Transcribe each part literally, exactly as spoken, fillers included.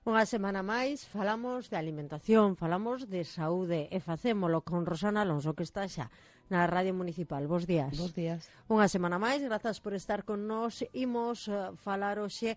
Unha semana máis falamos de alimentación, falamos de saúde e facémolo con Rosana Alonso, que está xa na Radio Municipal. Bos días. Bos días. Unha semana máis, grazas por estar con nós. Imos uh, falar hoxe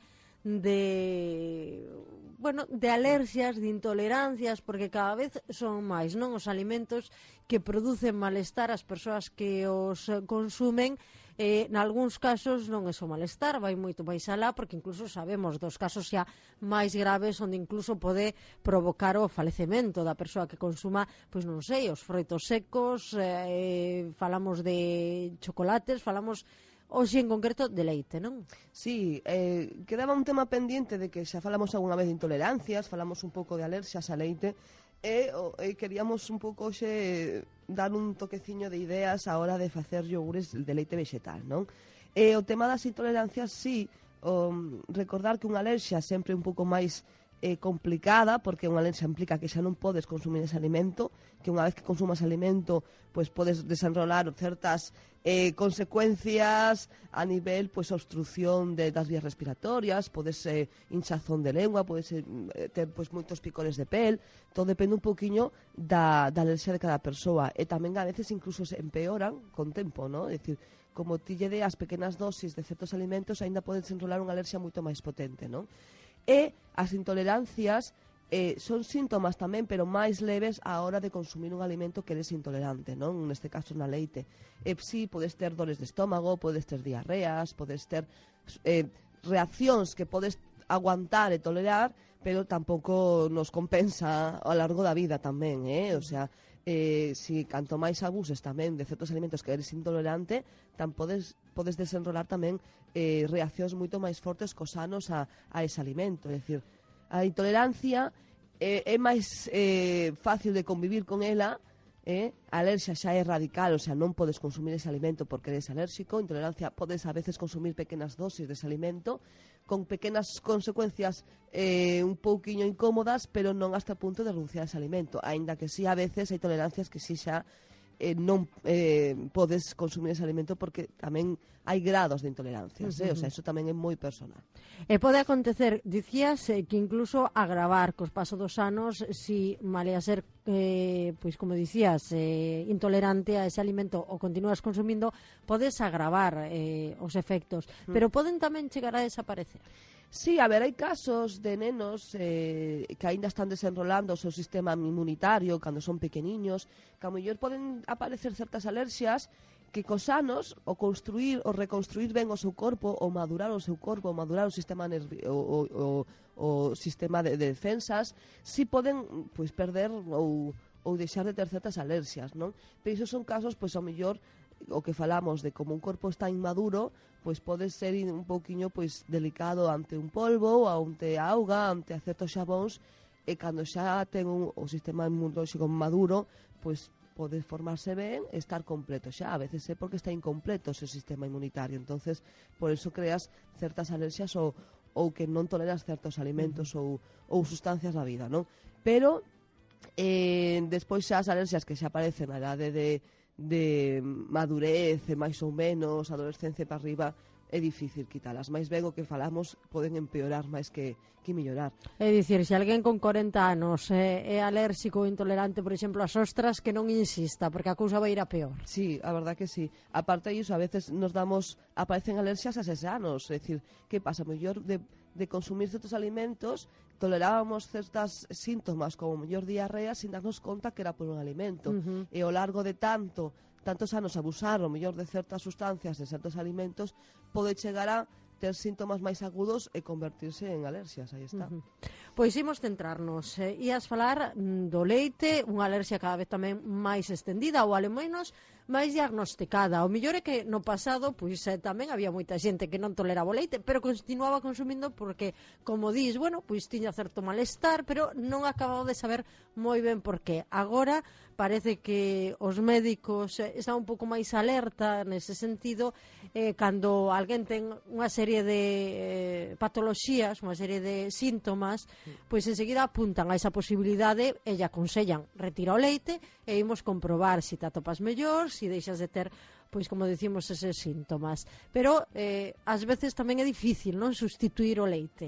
de bueno, de alerxias, de intolerancias, porque cada vez son máis, non, os alimentos que producen malestar ás persoas que os consumen. Eh, nalgúns casos non é só malestar, vai moito máis alá, porque incluso sabemos dos casos xa máis graves onde incluso pode provocar o falecemento da persoa que consuma, pois non sei, os froitos secos, eh, falamos de chocolates, falamos hoxe en concreto de leite, non? Sí, eh, quedaba un tema pendiente de que xa falamos algunha vez de intolerancias, falamos un pouco de alerxias a leite, e, e queríamos un pouco hoxe dar un toqueciño de ideas a hora de facer yogures de leite vegetal, non? E o tema das intolerancias, sí, o, recordar que unha alerxia sempre un pouco máis eh, complicada, porque unha alerxia implica que xa non podes consumir ese alimento, que unha vez que consumas alimento, pois podes desenrolar certas eh, consecuencias a nivel pois obstrucción de, das vías respiratorias, podes eh, hinchazón de lengua, podes eh, ter pois moitos picores de pel, todo depende un poquinho da, da alerxia de cada persoa, e tamén a veces incluso se empeoran con tempo, ¿no? É dicir, como ti lle deas pequenas dosis de certos alimentos, aínda podes desenrolar unha alerxia moito máis potente, non? E as intolerancias eh, son síntomas tamén, pero máis leves á hora de consumir un alimento que eres intolerante, non? Neste caso na leite. E si, podes ter dores de estómago, podes ter diarreas, podes ter eh, reaccións que podes aguantar e tolerar, pero tampouco nos compensa ao largo da vida tamén, eh? O sea, eh, si canto máis abuses tamén de certos alimentos que eres intolerante, tan podes, podes desenrolar tamén eh, reaccións moito máis fortes cos anos a, a ese alimento. É dicir, a intolerancia eh, é máis eh, fácil de convivir con ela, eh? A alerxia xa é radical, o sea, non podes consumir ese alimento porque eres alérxico. Intolerancia, podes a veces consumir pequenas dosis dese alimento con pequenas consecuencias eh, un pouquiño incómodas, pero non hasta o punto de renunciar a ese alimento, aínda que sí, a veces hai tolerancias que sí xa eh, non eh, podes consumir ese alimento, porque tamén hai grados de intolerancias, uh -huh. eh? O sea, eso tamén é moi personal. E pode acontecer, dicías, eh, que incluso agravar cos paso dos anos, si malea ser, eh, pois como dicías, eh, intolerante a ese alimento ou continúas consumindo, podes agravar eh, os efectos, uh -huh. pero poden tamén chegar a desaparecer. Sí, a ver, hai casos de nenos eh, que aínda están desenrolando o seu sistema inmunitario cando son pequeniños, que a mellor poden aparecer certas alerxias que cos anos, o construir, o reconstruir ben o seu corpo, o madurar o seu corpo, o madurar o sistema nervi o, o, o, o sistema de, de defensas, si poden pois perder ou, ou deixar de ter certas alerxias, non? Pero iso son casos, pois, ao mellor, o que falamos de como un corpo está inmaduro, pois pode ser un pouquiño pois delicado ante un polvo, ante a auga, ante a certos xabóns, e cando xa ten un, o sistema inmunolóxico maduro, pois pode formarse ben e estar completo xa. A veces é porque está incompleto o seu sistema inmunitario, entonces por eso creas certas alerxias ou, ou que non toleras certos alimentos ou, ou sustancias da vida, non? Pero eh, despois xa as alerxias que xa aparecen na idade de de madurez, máis ou menos, adolescencia para arriba, é difícil quitalas. Mais ben o que falamos poden empeorar máis que, que mellorar. É dicir, se alguén con corenta anos é, é alérxico ou intolerante, por exemplo, ás ostras, que non insista, porque a cousa vai ir a peor. Sí, a verdad que sí. Aparte disso, a veces nos damos, aparecen alerxias a seis anos. É dicir, que pasa? Mellor de, de consumir certos alimentos, tolerábamos certas síntomas como mellor diarrea sin darnos conta que era por un alimento. Uh -huh. E ao largo de tanto, tantos anos abusar o mellor de certas sustancias, de certos alimentos, pode chegar a ter síntomas máis agudos e convertirse en alerxias, aí está. Uh -huh. Pois imos centrarnos, eh, ias falar do leite, unha alerxia cada vez tamén máis extendida, ou ao menos máis diagnosticada. O mellor é que no pasado pois eh, tamén había moita xente que non toleraba o leite, pero continuaba consumindo porque, como dis, bueno, pois tiña certo malestar, pero non acababa de saber moi ben por qué. Agora parece que os médicos eh, están un pouco máis alerta nese sentido, eh, cando alguén ten unha serie de eh, patoloxías, unha serie de síntomas, pois enseguida apuntan a esa posibilidade e lle aconsellan retira o leite e imos comprobar se te atopas mellor, se deixas de ter, pois como decimos, eses síntomas. Pero eh, ás veces tamén é difícil, non, sustituir o leite.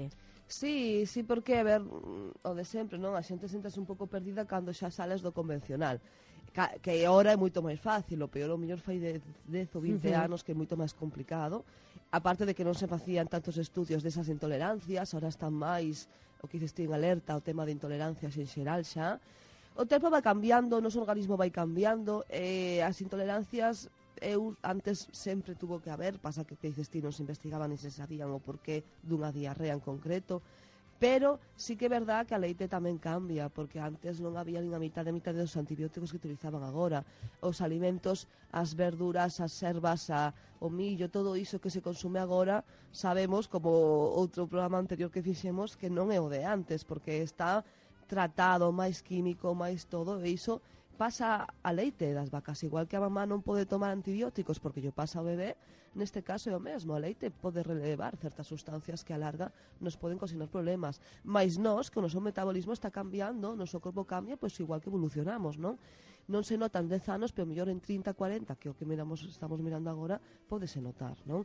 Sí, sí, porque, a ver, o de sempre, non? A xente sentase un pouco perdida cando xa sales do convencional. Ca que agora é moito máis fácil, o peor o mellor fai de dez ou vinte Uh-huh. anos que é moito máis complicado. Aparte de que non se facían tantos estudios desas intolerancias, ahora están máis, o que dices ti en alerta, o tema de intolerancias en xeral xa. O tempo vai cambiando, o noso organismo vai cambiando, e as intolerancias eu antes sempre tuvo que haber, pasa que que dices ti non se investigaban ni se sabían o porqué dunha diarrea en concreto, pero sí que é verdad que a leite tamén cambia, porque antes non había nin a mitad de mitad dos antibióticos que utilizaban agora. Os alimentos, as verduras, as ervas, a, o millo, todo iso que se consume agora, sabemos, como outro programa anterior que fixemos, que non é o de antes, porque está tratado, máis químico, máis todo, e iso pasa a leite das vacas, igual que a mamá non pode tomar antibióticos porque lle pasa ao bebé, neste caso é o mesmo, a leite pode relevar certas sustancias que a larga nos poden cocinar problemas, mas nós, que o noso metabolismo está cambiando, o noso corpo cambia, pois igual que evolucionamos, non? Non se notan dez anos, pero mellor en trinta, cuarenta, que é o que miramos, estamos mirando agora, podese notar, non?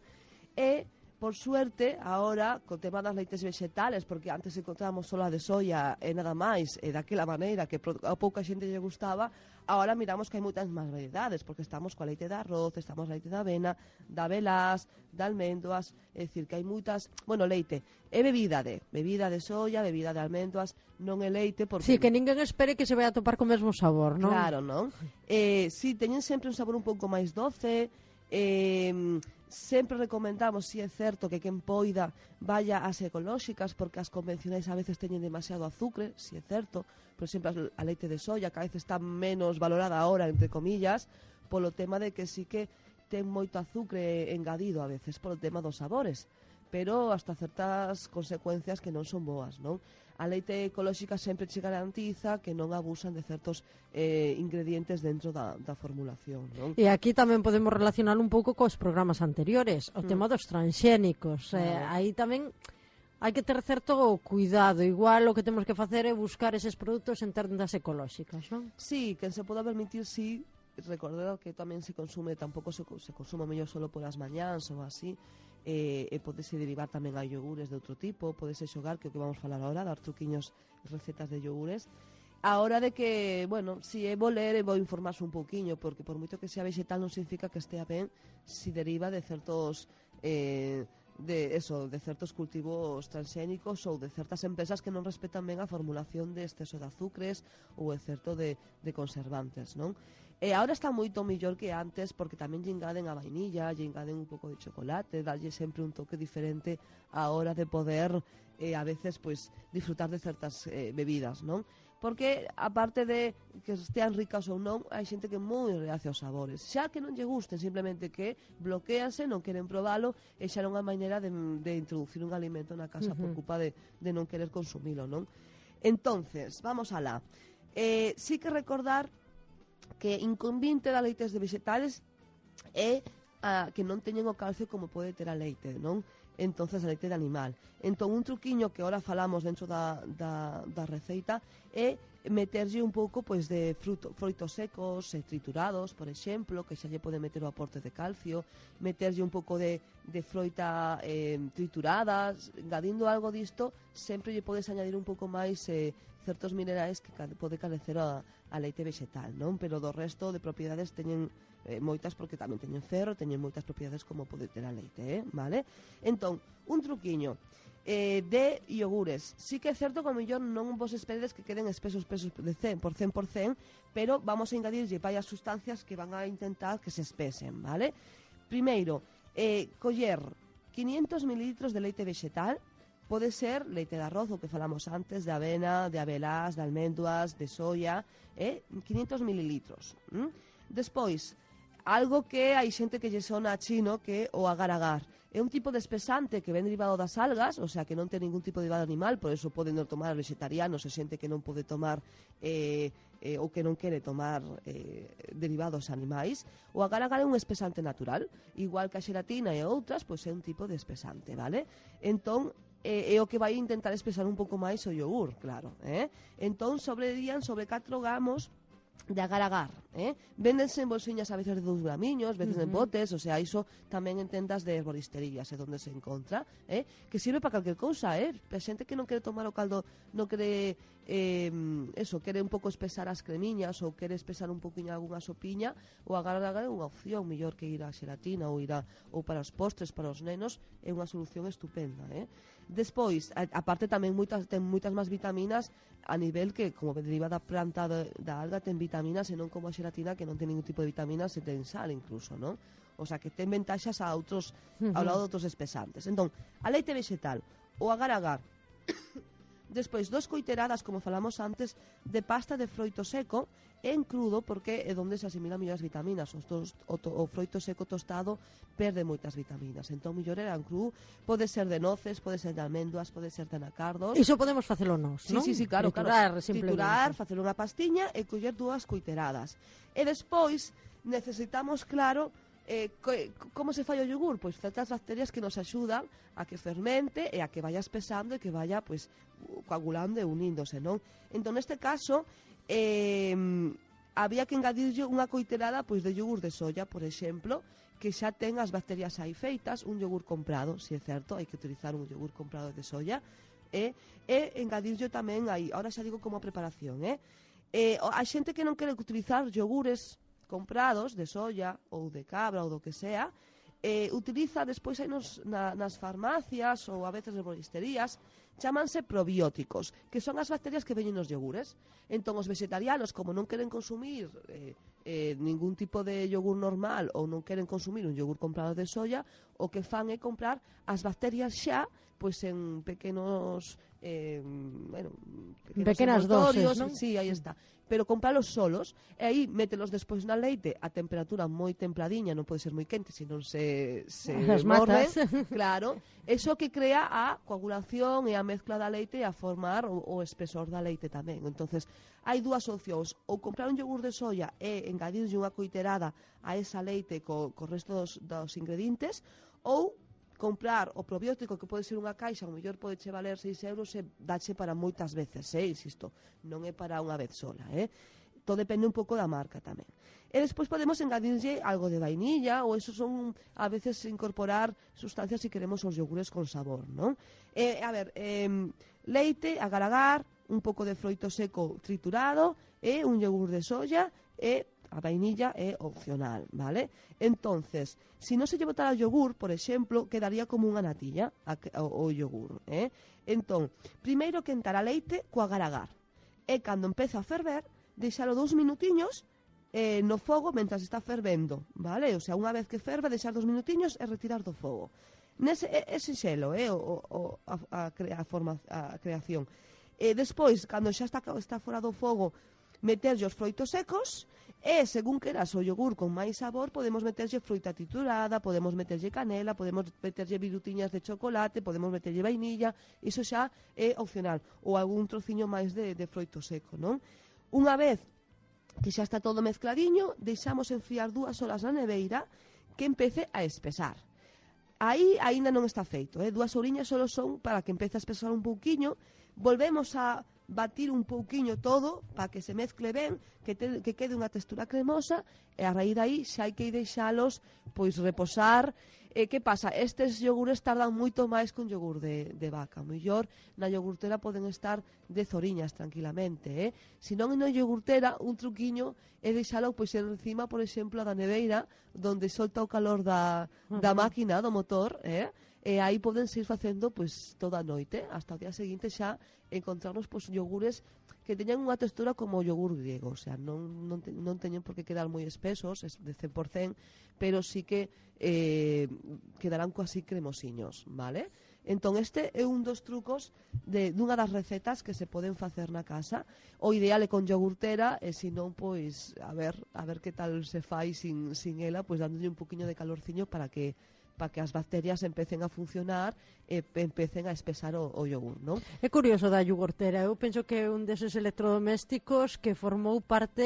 E por suerte, ahora, co tema das leites vegetales, porque antes encontrábamos só a de soia e nada máis, e daquela maneira que a pouca xente lle gustaba, ahora miramos que hai moitas máis variedades, porque estamos coa leite de arroz, estamos a leite de avena, da velás, de almendras, é dicir, que hai moitas... Bueno, leite, é bebida de, bebida de soia, bebida de almendras, non é leite porque... Sí, que ninguén espere que se vai a topar co mesmo sabor, non? Claro, non? Eh, sí, teñen sempre un sabor un pouco máis doce, eh, sempre recomendamos, si é certo, que quen poida vaya ás ecolóxicas, porque as convencionais a veces teñen demasiado azúcar, si é certo. Por exemplo, a leite de soia, que a veces está menos valorada ahora, entre comillas, polo tema de que sí que ten moito azúcar engadido a veces, polo tema dos sabores, pero hasta certas consecuencias que non son boas, non? A leite ecolóxica sempre che garantiza que non abusan de certos eh, ingredientes dentro da, da formulación, non? E aquí tamén podemos relacionar un pouco cos programas anteriores, o mm. tema dos transxénicos. Claro. Eh, aí tamén hai que ter certo cuidado. Igual o que temos que facer é buscar eses produtos en tendas ecolóxicas, non? Sí, que se poda permitir, sí. Recordar que tamén se consume, tampouco se, se consume mellor solo polas mañáns ou así. E, e podese derivar tamén a iogures de outro tipo, podese xogar, que é o que vamos falar agora, dar truquiños, recetas de iogures. A hora de que, bueno, si é vou ler e vou informarse un pouquiño, porque por moito que sea vegetal non significa que estea ben si deriva de certos eh, de eso, de certos cultivos transxénicos ou de certas empresas que non respetan ben a formulación de exceso de azúcares ou exceso de, de conservantes, non? E agora está moito mellor que antes, porque tamén lle engaden a vainilla, lle engaden un pouco de chocolate, dalle sempre un toque diferente a hora de poder eh, a veces pois disfrutar de certas eh, bebidas, non? Porque aparte de que estean ricas ou non, hai xente que é moi reacia aos sabores, xa que non lle gusten, simplemente que bloqueanse, non queren probalo, e xa non hai maneira de, de introducir un alimento na casa uh-huh. por culpa de, de non querer consumilo, non? Entonces, vamos alá. Eh, sí que recordar que inconveniente da leites de vegetales é a, que non teñen o calcio como pode ter a leite, non? Entonces a leite de animal. Entón un truquiño que ahora falamos dentro da, da, da receita é meterlle un pouco pois de fruto, froitos secos, eh, triturados, por exemplo, que xa lle pode meter o aporte de calcio, meterlle un pouco de, de froita eh, triturada, engadindo algo disto, sempre lle podes añadir un pouco máis eh, certos minerais que pode carecer a, a leite vegetal, non? Pero do resto de propiedades teñen eh, moitas, porque tamén teñen ferro, teñen moitas propiedades como pode ter a leite, eh? Vale? Entón, un truquiño eh, de iogures. Sí que é certo que ao mellor non vos esperedes que queden espesos pesos de cen por cen por cen, pero vamos a engadirlle varias sustancias que van a intentar que se espesen, vale? Primeiro, eh, coller quinientos mililitros de leite vegetal. Pode ser leite de arroz, o que falamos antes, de avena, de abelás, de almendras, de soia, eh? quinientos mililitros. ¿Mm? Despois, algo que hai xente que lle sona a chino, que o agar-agar. É un tipo de espesante que ven derivado das algas, o sea, que non ten ningún tipo de derivado animal, por eso poden tomar vegetarianos e xente que non pode tomar eh, eh, ou que non quere tomar eh, derivados animais. O agar-agar é un espesante natural, igual que a xelatina e outras, pois é un tipo de espesante, vale? Entón, é, é o que vai intentar espesar un pouco máis o yogur, claro, eh? Entón, sobrerían sobre catro gramos de agar-agar, eh? Véndense en bolsiñas a veces de dous gramiños, veces uh -huh. en botes, o sea, iso tamén en tendas de herboristerías, é onde se encontra, eh? Que sirve para calquer cousa, eh? Para xente que non quere tomar o caldo, non quere, eh, eso, quere un pouco espesar as cremiñas ou quere espesar un poquinho algunha sopiña, o agar-agar é unha opción, mellor que ir a xelatina ou ir a, ou para os postres, para os nenos, é unha solución estupenda, eh? Despois, a, aparte tamén moitas, ten moitas máis vitaminas a nivel que, como deriva da planta de, da alga, ten vitaminas e non como a xelatina que non ten ningún tipo de vitaminas e ten sal incluso, non? O sea, que ten ventaxas a outros, uh -huh. ao lado de outros espesantes. Entón, a leite vegetal, o agar-agar, despois dos coiteradas, como falamos antes, de pasta de froito seco en crudo, porque é onde se asimilan mellor as vitaminas. O, tos, o, to, o froito seco tostado perde moitas vitaminas. Entón, mellor era en cru, pode ser de noces, pode ser de almendras, pode ser de anacardos. Iso podemos facelo nós, sí, non? Sí, sí, claro, Triturar, claro. Triturar, facer unha pastiña e coller dúas coiteradas. E despois necesitamos, claro, Eh, co como se fai o yogur? Pois certas bacterias que nos axudan a que fermente e a que vaya espesando e que vaya pois coagulando e uníndose, non? Entón, neste caso, eh, había que engadirlle unha coiterada pois de yogur de soya, por exemplo, que xa ten as bacterias aí feitas, un yogur comprado, si é certo, hai que utilizar un yogur comprado de soya, e, e engadirlle tamén aí, ahora xa digo como a preparación, eh? Eh, a xente que non quere utilizar yogures comprados de soya ou de cabra ou do que sea, eh, utiliza despois aí nos, na, nas farmacias ou a veces en herboristerías, chamanse probióticos, que son as bacterias que veñen nos yogures. Entón, os vegetarianos, como non queren consumir eh, eh, ningún tipo de yogur normal ou non queren consumir un yogur comprado de soya, o que fan é comprar as bacterias xa, pois en pequenos eh, bueno, pequenas doses, non? Sí, aí está. Pero compralos solos, e aí mételos despois na leite a temperatura moi templadiña, non pode ser moi quente, senón se, se morden, claro. Eso que crea a coagulación e a mezcla da leite e a formar o, o espesor da leite tamén. Entonces, hai dúas opcións, ou comprar un yogur de soya e engadirlle unha coiterada a esa leite co, co resto dos, dos ingredientes, ou comprar o probiótico, que pode ser unha caixa, o mellor pode che valer seis euros e dache para moitas veces, eh, insisto, non é para unha vez sola, eh. Todo depende un pouco da marca tamén. E despois podemos engadirlle algo de vainilla, ou eso son, a veces, incorporar sustancias se queremos os yogures con sabor, non? Eh, a ver, eh, leite, agar-agar, un pouco de froito seco triturado, e un yogur de soya, e a vainilla é opcional, vale? Entonces, si non se lle botara o yogur, por exemplo, quedaría como unha natilla a, o, o yogur, eh? Entón, primeiro quentar a leite co agar-agar, e cando empeza a ferver, deixalo dous minutiños eh, no fogo mentras está fervendo, vale? O sea, unha vez que ferve, deixar dos minutiños e retirar do fogo. Nese, ese xelo, eh, o, o, a, a, crea, a, forma, a creación. E despois, cando xa está, está fora do fogo, meterlle os froitos secos, e según queras o yogur con máis sabor, podemos meterlle fruta triturada, podemos meterlle canela, podemos meterlle virutiñas de chocolate, podemos meterlle vainilla, iso xa é opcional, ou algún trociño máis de, de froito seco, non? Unha vez que xa está todo mezcladiño, deixamos enfriar dúas horas na neveira que empece a espesar. Aí aínda non está feito, eh? Dúas horiñas só son para que empece a espesar un pouquiño, volvemos a batir un pouquiño todo para que se mezcle ben, que, te, que quede unha textura cremosa, e a raíz daí xa hai que deixalos pois reposar. E que pasa? Estes yogures tardan moito máis que un yogur de, de vaca. Mellor na yogurtera poden estar dez horiñas tranquilamente, eh? Se non na yogurtera, un truquiño é deixalo pois encima, por exemplo, da neveira, donde solta o calor da, da máquina, do motor, eh? E aí poden seguir facendo pois toda a noite, hasta o día seguinte xa encontrarnos pois yogures que teñan unha textura como o yogur griego, o sea, non, non, te, non teñen por que quedar moi espesos, es de cen por cen, pero sí que eh, quedarán casi cremosiños, vale? Entón, este é un dos trucos de, dunha das recetas que se poden facer na casa. O ideal é con yogurtera, e se non, pois, a ver, a ver que tal se fai sin, sin ela, pois dándolle un poquinho de calorciño para que para que as bacterias empecen a funcionar e empecen a espesar o, o yogur, non? É curioso da yogurtera, eu penso que é un deses electrodomésticos que formou parte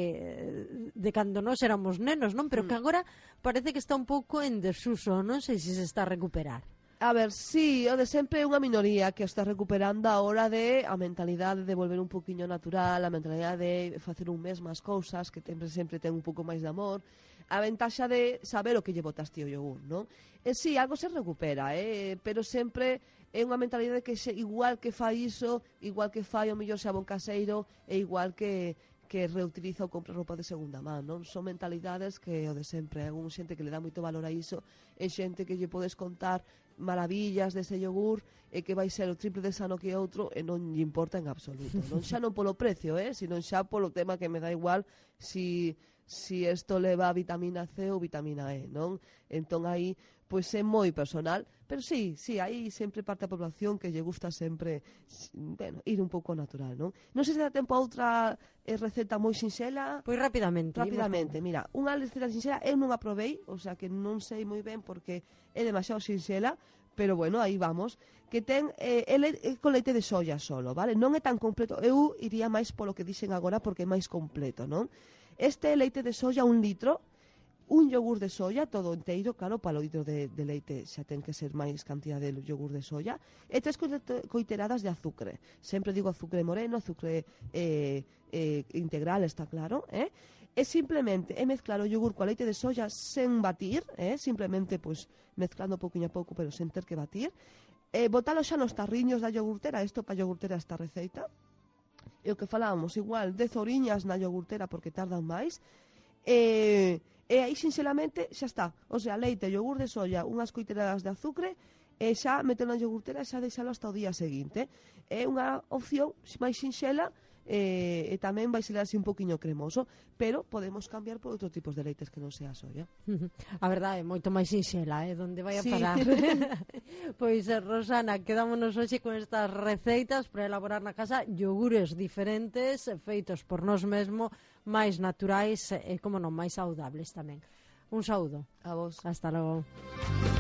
de cando nós éramos nenos, non? Pero mm. que agora parece que está un pouco en desuso, non sei se se está a recuperar. A ver, sí, o de sempre é unha minoría que está recuperando a hora de a mentalidade de volver un poquinho natural, a mentalidade de facer un mesmo as cousas, que sempre sempre ten un pouco máis de amor, a ventaxa de saber o que lle botaste o yogur, non? E sí, algo se recupera, eh? Pero sempre é unha mentalidade que se, igual que fai iso, igual que fai o mellor xabón caseiro, e igual que que reutiliza ou compra roupa de segunda man, non? Son mentalidades que o de sempre, hai un xente que le dá moito valor a iso, e xente que lle podes contar maravillas dese yogur e que vai ser o triple de sano que outro e non lle importa en absoluto, non xa non polo precio, eh, sino xa polo tema que me dá igual si si isto leva vitamina C ou vitamina E, non? Entón aí pois é moi personal, pero sí, sí, aí sempre parte da población que lle gusta sempre, bueno, ir un pouco natural, non? Non sei se dá tempo a outra eh, receta moi sinxela. Pois rapidamente. Rapidamente, mira, unha receta sinxela eu non a probei, o sea que non sei moi ben porque é demasiado sinxela, pero bueno, aí vamos, que ten eh, ele é con leite de soya solo, vale? Non é tan completo, eu iría máis polo que dixen agora porque é máis completo, non? Este leite de soya, un litro, un yogur de soya, todo inteiro, claro, para o litro de, de leite xa ten que ser máis cantidad de yogur de soya, e tres coiteradas de azúcar. Sempre digo azúcar moreno, azúcar eh, eh, integral, está claro, eh? E simplemente é mezclar o yogur coa leite de soya sen batir, eh? Simplemente pues, mezclando pouquinho a pouco, pero sen ter que batir, eh, botalo xa nos tarriños da yogurtera, isto para yogurtera esta receita, e o que falábamos, igual, dez horiñas na yogurtera porque tardan máis, e... Eh, E aí, sinceramente, xa está. O sea, leite, yogur de soya, unhas coiteradas de azúcar, e xa metelo na yogurtera e xa deixalo hasta o día seguinte. É unha opción máis sinxela, e, e tamén vai ser así un poquinho cremoso, pero podemos cambiar por outros tipos de leites que non sea soya. A verdade, é moito máis sinxela, eh? Donde vai a sí. parar. Pois, Rosana, quedámonos hoxe con estas receitas para elaborar na casa yogures diferentes, feitos por nós mesmo, máis naturais e, como non, máis saudables tamén. Un saúdo. A vos. Hasta logo.